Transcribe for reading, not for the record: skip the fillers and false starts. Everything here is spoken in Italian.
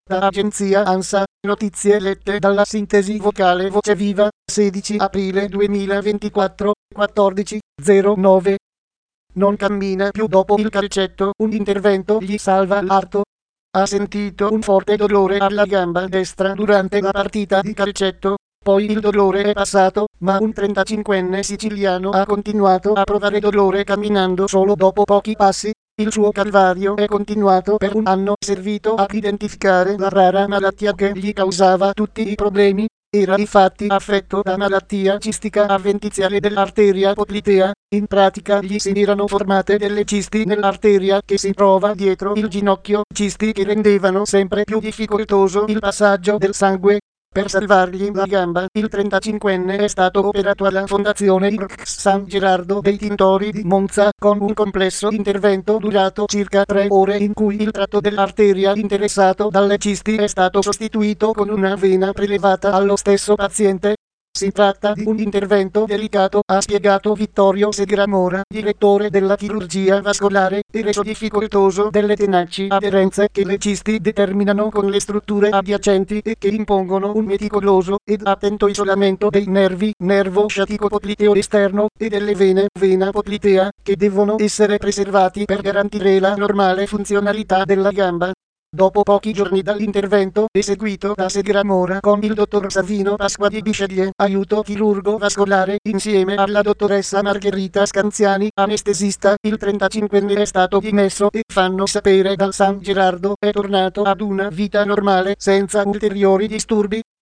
Da agenzia ANSA, notizie lette dalla sintesi vocale Voce Viva, 16 aprile 2024, 14:09. Non cammina più dopo il calcetto, un intervento gli salva l'arto. Ha sentito un forte dolore alla gamba destra durante la partita di calcetto. Poi il dolore è passato, ma un 35enne siciliano ha continuato a provare dolore camminando solo dopo pochi passi. Il suo calvario è continuato per un anno, servito a identificare la rara malattia che gli causava tutti i problemi. Era infatti affetto da malattia cistica avventiziale dell'arteria poplitea. In pratica gli si erano formate delle cisti nell'arteria che si trova dietro il ginocchio, cisti che rendevano sempre più difficoltoso il passaggio del sangue. Per salvargli la gamba, il 35enne è stato operato alla Fondazione IRCS San Gerardo dei Tintori di Monza, con un complesso intervento durato circa 3 ore in cui il tratto dell'arteria interessato dalle cisti è stato sostituito con una vena prelevata allo stesso paziente. Si tratta di un intervento delicato, ha spiegato Vittorio Segramora, direttore della chirurgia vascolare, e reso difficoltoso delle tenaci aderenze che le cisti determinano con le strutture adiacenti e che impongono un meticoloso ed attento isolamento dei nervi, nervo sciatico popliteo esterno, e delle vene, vena poplitea, che devono essere preservati per garantire la normale funzionalità della gamba. Dopo pochi giorni dall'intervento eseguito da Segramora con il dottor Savino Pasqua di Bisceglie, aiuto chirurgo vascolare, insieme alla dottoressa Margherita Scanziani, anestesista, il 35enne è stato dimesso e, fanno sapere dal San Gerardo, è tornato ad una vita normale senza ulteriori disturbi.